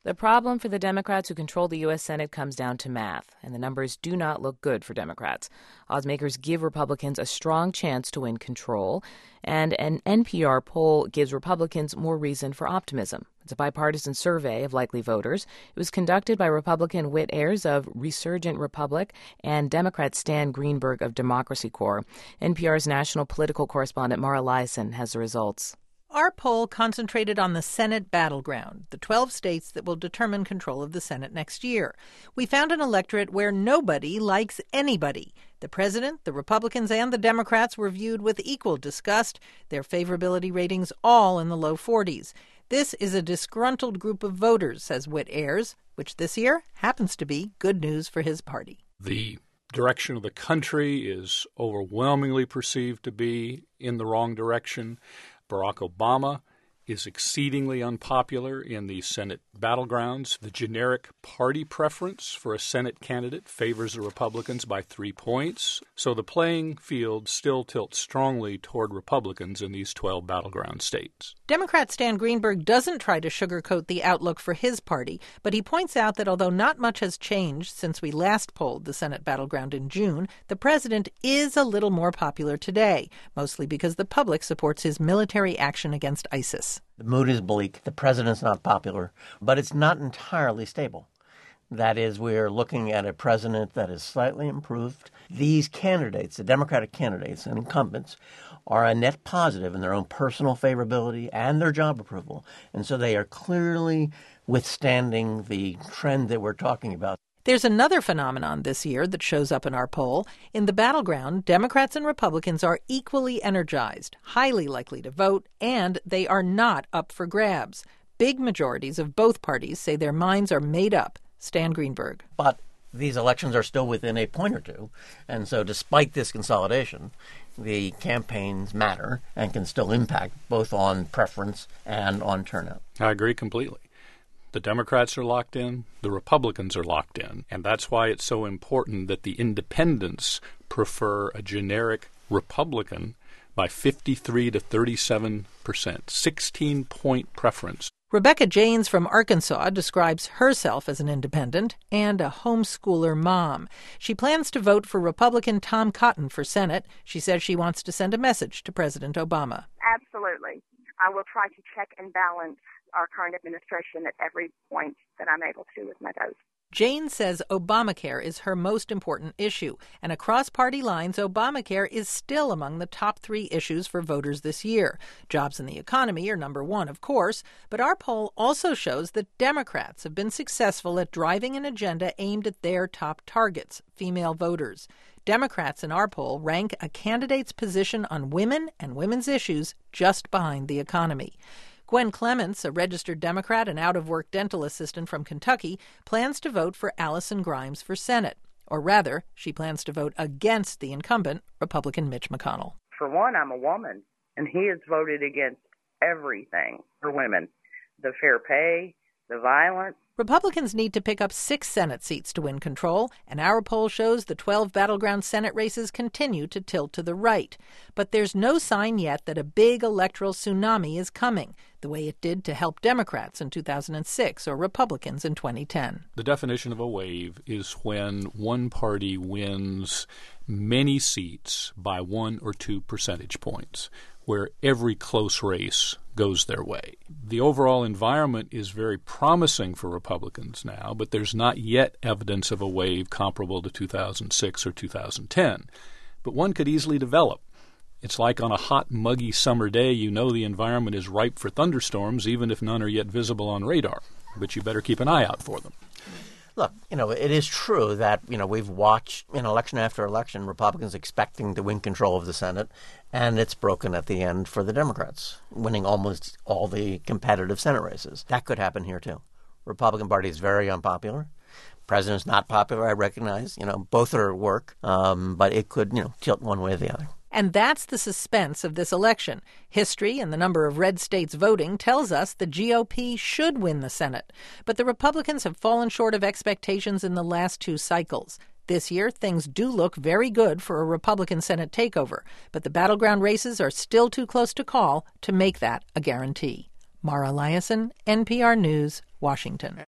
The problem for the Democrats who control the U.S. Senate comes down to math, and the numbers do not look good for Democrats. Oddsmakers give Republicans a strong chance to win control, and an NPR poll gives Republicans more reason for optimism. It's a bipartisan survey of likely voters. It was conducted by Republican Whit Ayers of Resurgent Republic and Democrat Stan Greenberg of Democracy Corps. NPR's national political correspondent Mara Liasson has the results. Our poll concentrated on the Senate battleground, the 12 states that will determine control of the Senate next year. We found an electorate where nobody likes anybody. The president, the Republicans, and the Democrats were viewed with equal disgust, their favorability ratings all in the low 40s. This is a disgruntled group of voters, says Whit Ayers, which this year happens to be good news for his party. The direction of the country is overwhelmingly perceived to be in the wrong direction. Barack Obama is exceedingly unpopular in the Senate battlegrounds. The generic party preference for a Senate candidate favors the Republicans by 3 points. So the playing field still tilts strongly toward Republicans in these 12 battleground states. Democrat Stan Greenberg doesn't try to sugarcoat the outlook for his party, but he points out that although not much has changed since we last polled the Senate battleground in June, the president is a little more popular today, mostly because the public supports his military action against ISIS. The mood is bleak. The president's not popular, but it's not entirely stable. That is, we're looking at a president that is slightly improved. These candidates, the Democratic candidates and incumbents, are a net positive in their own personal favorability and their job approval. And so they are clearly withstanding the trend that we're talking about. There's another phenomenon this year that shows up in our poll. In the battleground, Democrats and Republicans are equally energized, highly likely to vote, and they are not up for grabs. Big majorities of both parties say their minds are made up. Stan Greenberg. But these elections are still within a point or two, and so despite this consolidation, the campaigns matter and can still impact both on preference and on turnout. I agree completely. The Democrats are locked in, the Republicans are locked in, and that's why it's so important that the independents prefer a generic Republican by 53 to 37%, 16-point preference. Rebecca Janes from Arkansas describes herself as an independent and a homeschooler mom. She plans to vote for Republican Tom Cotton for Senate. She says she wants to send a message to President Obama. Absolutely. I will try to check and balance our current administration at every point that I'm able to with my vote. Jane says Obamacare is her most important issue, and across party lines, Obamacare is still among the top 3 issues for voters this year. Jobs and the economy are number 1, of course, but our poll also shows that Democrats have been successful at driving an agenda aimed at their top targets, female voters. Democrats in our poll rank a candidate's position on women and women's issues just behind the economy. Gwen Clements, a registered Democrat and out-of-work dental assistant from Kentucky, plans to vote for Allison Grimes for Senate. Or rather, she plans to vote against the incumbent, Republican Mitch McConnell. For one, I'm a woman, and he has voted against everything for women. The fair pay, the violence. Republicans need to pick up 6 Senate seats to win control, and our poll shows the 12 battleground Senate races continue to tilt to the right. But there's no sign yet that a big electoral tsunami is coming, the way it did to help Democrats in 2006 or Republicans in 2010. The definition of a wave is when one party wins many seats by 1 or 2 percentage points, where every close race goes their way. The overall environment is very promising for Republicans now, but there's not yet evidence of a wave comparable to 2006 or 2010. But one could easily develop. It's like on a hot, muggy summer day, you know the environment is ripe for thunderstorms, even if none are yet visible on radar. But you better keep an eye out for them. Look, it is true that, we've watched in election after election Republicans expecting to win control of the Senate, and it's broken at the end for the Democrats, winning almost all the competitive Senate races. That could happen here, too. Republican Party is very unpopular. President's not popular, I recognize. Both are at work, but it could, tilt one way or the other. And that's the suspense of this election. History and the number of red states voting tells us the GOP should win the Senate. But the Republicans have fallen short of expectations in the last 2 cycles. This year, things do look very good for a Republican Senate takeover, but the battleground races are still too close to call to make that a guarantee. Mara Liasson, NPR News, Washington.